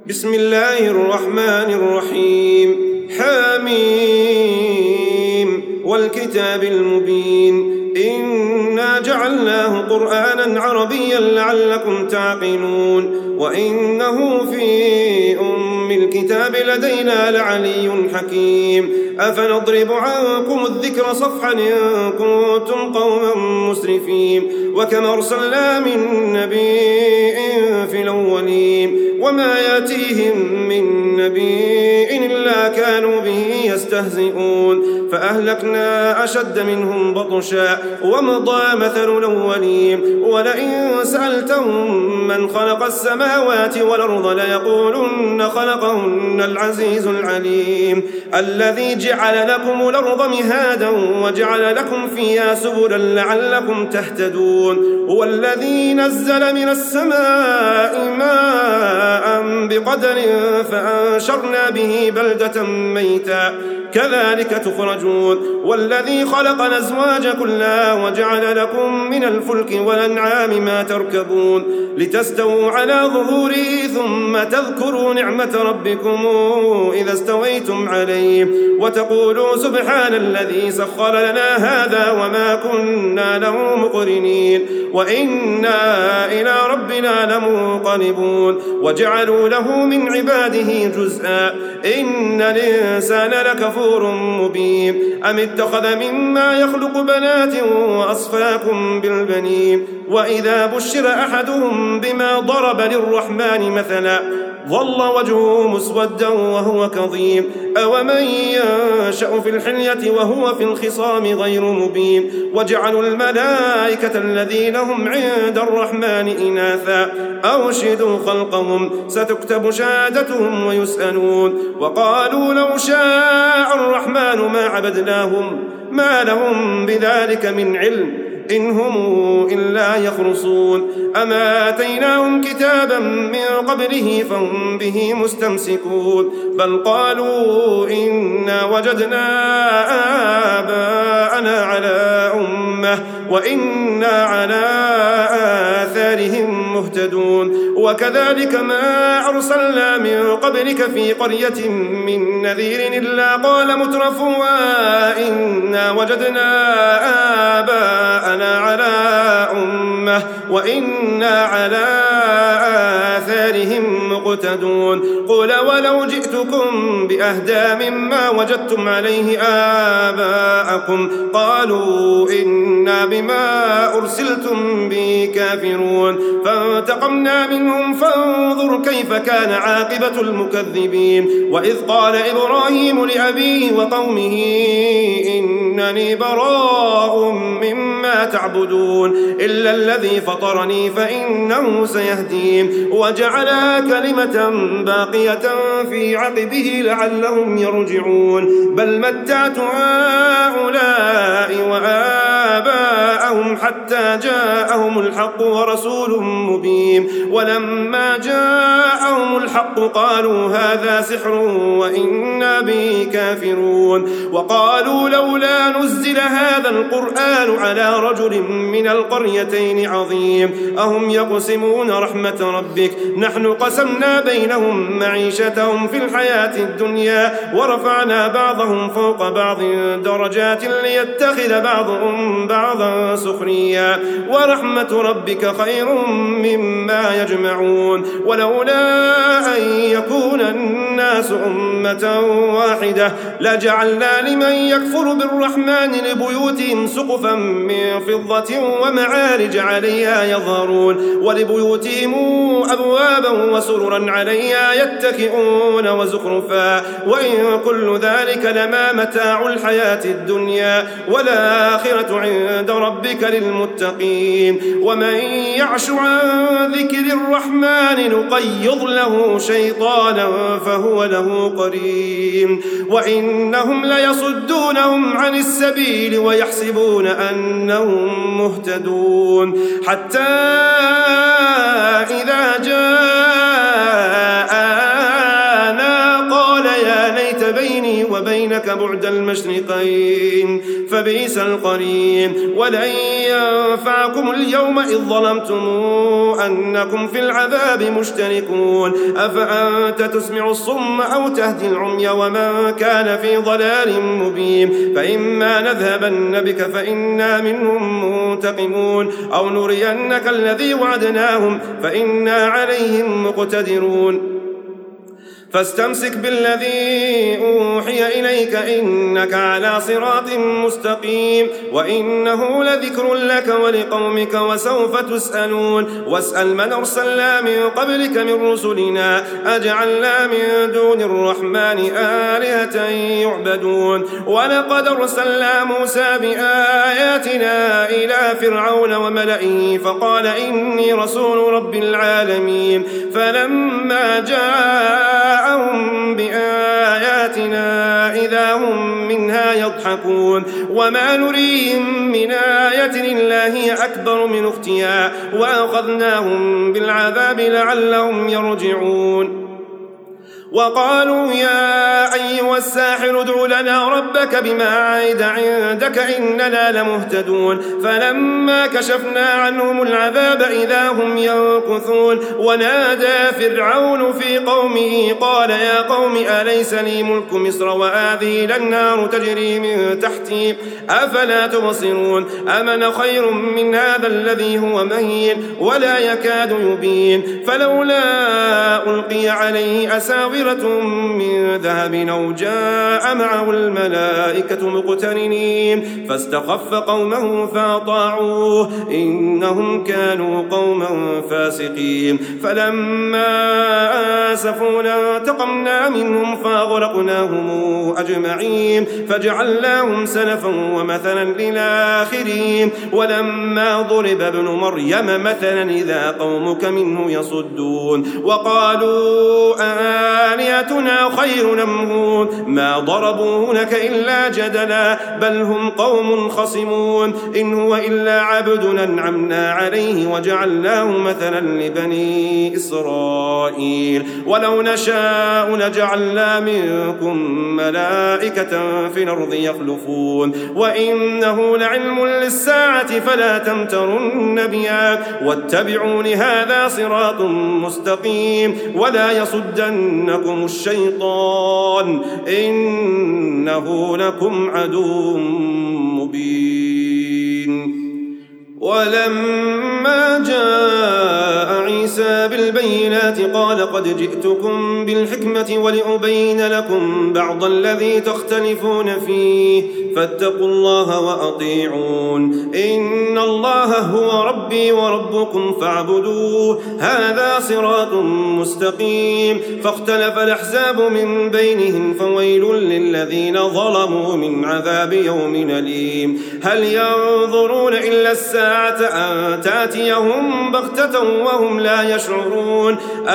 بسم الله الرحمن الرحيم حميم والكتاب المبين إنا جعلناه قرآنا عربيا لعلكم تعقلون وإنه في أم الكتاب لدينا لعلي حكيم أفنضرب عنكم الذكر صفحا إن كنتم قوما مسرفين وكم أرسلنا من نبي في الأولين وما يأتيهم من نبي إلا كانوا به يستهزئون فأهلكنا أشد منهم بطشا ومضى مثل الأولين ولئن سألتهم من خلق السماوات والأرض ليقولن خلقهن العزيز العليم الذي جعل لكم الأرض مهادا وجعل لكم فيها سبلا لعلكم تهتدون هو الذي نزل من السماء ماء بقدر فأنشرنا به بلدة ميتا كذلك تخرجون والذي خلق الأزواج كلها وجعل لكم من الفلك والأنعام ما تركبون لتستووا على ظهوره ثم تذكروا نعمة ربكم إذا استويتم عليه وتقولوا سبحان الذي سخر لنا هذا وما كنا له مقرنين وإنا إلى ربنا لمنقلبون وجعلوا له من عباده جزءا إن الإنسان لكفور مبين أم اتخذ مما يخلق بنات وأصفاكم بالبنين وإذا بشر أحدهم بما ضرب للرحمن مثلا ظل وجهه مسودا وهو كظيم أومن ينشأ في الحلية وهو في الخصام غير مبين وجعلوا الملائكة الذين هم عند الرحمن إناثا أوشهدوا خلقهم ستكتب شهادتهم ويسألون وقالوا لو شاء الرحمن ما عبدناهم ما لهم بذلك من علم إن هم إلا يخرصون أما آتيناهم كتابا من قبله فهم به مستمسكون بل قالوا إنا وجدنا آباءنا على أمة وإنا على آثارهم مهتدون وكذلك ما أرسلنا من قبلك في قرية من نذير إلا قال مترفوها إنا وجدنا آباءنا على أمة وإنا على آثارهم مقتدون قل ولو جئتكم بأهدى مما وجدتم عليه آباءكم قالوا إنا بما أرسلتم به كافرون فانتقمنا منهم فانظر كيف كان عاقبة المكذبين وإذ قال إبراهيم لأبيه وقومه إنني براء مما تعبدون إلا الذي فطرني فإنه سيهدين وجعلها كلمة باقية في عقبه لعلهم يرجعون بل متعت هؤلاء وآباءهم حتى جاءهم الحق ورسول مبين ولما جاءهم الحق قالوا هذا سحر وإنا به كافرون وقالوا لولا نزل هذا القرآن على رجل من القريتين عظيم أهم يقسمون رحمة ربك نحن قسمنا بينهم معيشتهم في الحياة الدنيا ورفعنا بعضهم فوق بعض درجات ليتخذ بعضهم بعضا سخريا ورحمة ربك خير مما يجمعون ولولا أن يكون الناس أمة واحدة لجعلنا لمن يكفر بالرحمن لبيوتهم سقفا من فضة ومعارج عليها يظهرون ولبيوتهم أبوابا وسررا عليها يتكئون وزخرفا وإن كل ذلك لما متاع الحياة الدنيا والآخرة عند ربك للمتقين ومن يعش عن ذكر الرحمن نقيض له شيطانا فهو له قرين وإنهم ليصدونهم عن السبيل ويحسبون أنهم مهتدون حتى إذا جاءنا قال يا ليت بيني وبين وبينك بعد المشرقين فبئس القرين. ولن ينفعكم اليوم إذ ظلمتم أنكم في العذاب مشتركون أفأنت تسمع الصم أو تهدي العمي ومن كان في ضلال مبين فإما نذهبن بك فإنا منهم منتقمون أو نرينك الذي وعدناهم فإنا عليهم مقتدرون فاستمسك بالذي أوحي إليك إنك على صراط مستقيم وإنه لذكر لك ولقومك وسوف تسألون. واسأل من أرسلنا من قبلك من رسلنا أجعلنا من دون الرحمن آلهة يعبدون ولقد أرسلنا موسى بآياتنا إلى فرعون وملئه فقال إني رسول رب العالمين فلما جاءهم بآياتنا إذا هم منها يضحكون وما نريهم من آية إلا هي أكبر من أختها وأخذناهم بالعذاب لعلهم يرجعون. وقالوا يا أيها الساحر ادع لنا ربك بما عهد عندك إننا لمهتدون فلما كشفنا عنهم العذاب إذا هم ينكثون. ونادى فرعون في قومه قال يا قوم أليس لي ملك مصر وهذه الأنهار تجري من تحتي أفلا تبصرون أمن خير من هذا الذي هو مهين ولا يكاد يبين فلولا ألقي عليه أساور من ذهب أو جاء معه الملائكة مقترنين فاستخف قومه فأطاعوه إنهم كانوا قوما فاسقين. فلما آسفونا انتقمنا منهم فأغرقناهم أجمعين فجعلناهم سلفا ومثلا للآخرين. ولما ضرب ابن مريم مثلا إذا قومك منه يصدون وقالوا آلهتنا خير أم هو ما ضربوه لك إلا جدلا بل هم قوم خصمون إن هو إلا عبد أنعمنا عليه وجعلناه مثلا لبني إسرائيل ولو نشاء لجعلنا منكم ملائكة في الأرض يخلفون وإنه لعلم للساعة فلا تمترن بها واتبعون هذا صراط مستقيم ولا يصدنكم الشيطان إنه لكم عدو مبين. ولما جاء عيسى بالبينات قال قد جئتكم بالحكمة ولأبين لكم بعض الذي تختلفون فيه فاتقوا الله وأطيعون إن الله هو ربي وربكم فاعبدوه هذا صراط مستقيم. فاختلف الأحزاب من بينهم فويل للذين ظلموا من عذاب يوم أليم. هل ينظرون إلا الساعة أن تأتيهم بغتة وهم لا يشعرون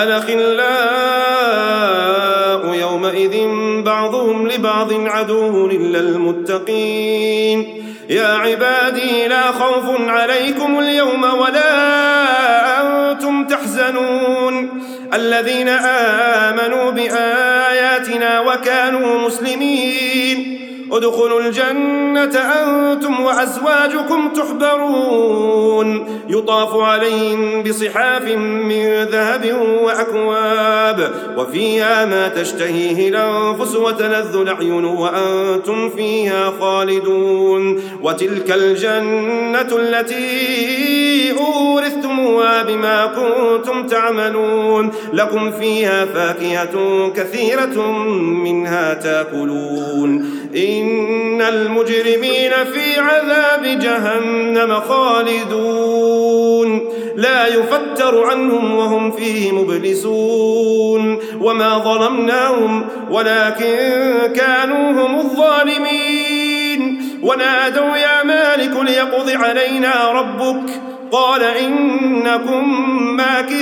الأخلاء يومئذ بعضهم لبعض عدو إلا المتقين. يا عبادي لا خوف عليكم اليوم ولا أنتم تحزنون الذين آمنوا بآياتنا وكانوا مسلمين ادخلوا الجنة أنتم وأزواجكم تحبرون يطاف عليهم بصحاف من ذهب وأكواب وفيها ما تشتهيه الأنفس وتلذ الأعين وأنتم فيها خالدون. وتلك الجنة التي أورثتموها بما كنتم تعملون لكم فيها فاكهة كثيرة منها تأكلون إن المجرمين في عذاب جهنم خالدون لا يفتر عنهم وهم فيه مبلسون. وما ظلمناهم ولكن كانوا هم الظالمين. ونادوا يا مالك ليقض علينا ربك قال إنكم ماكثون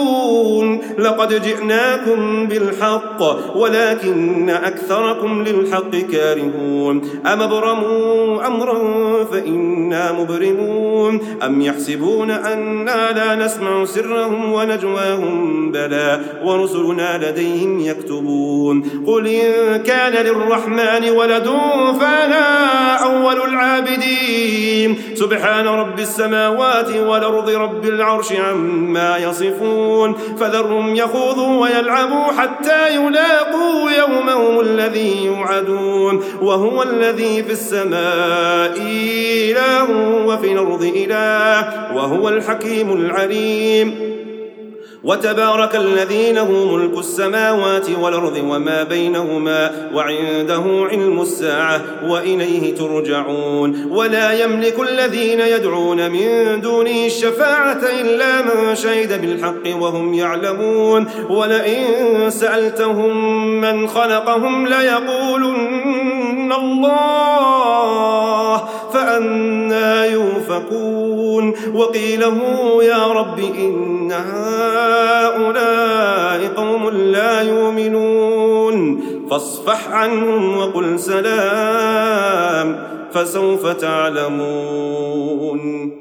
يقولون لقد جئناكم بالحق ولكن أكثركم للحق كارهون أم ابرموا أمرا فإنا مبرمون أم يحسبون أنا لا نسمع سرهم ونجواهم بلى ورسلنا لديهم يكتبون قل إن كان للرحمن ولد فأنا أول العابدين سبحان رب السماوات والأرض رب العرش عما يصفون فذرهم يخوضوا ويلعبوا حتى يلاقوا يومهم الذي يوعدون وهو الذي في السماء إله وفي الأرض إله وهو الحكيم العليم وتبارك الذي له ملك السماوات والأرض وما بينهما وعنده علم الساعة وإليه ترجعون ولا يملك الذين يدعون من دونه الشفاعة إلا من شهد بالحق وهم يعلمون ولئن سألتهم من خلقهم ليقولن الله فأنى يؤفكون وقيله يا رب إن هؤلاء قوم لا يؤمنون فاصفح عنهم وقل سلام فسوف تعلمون.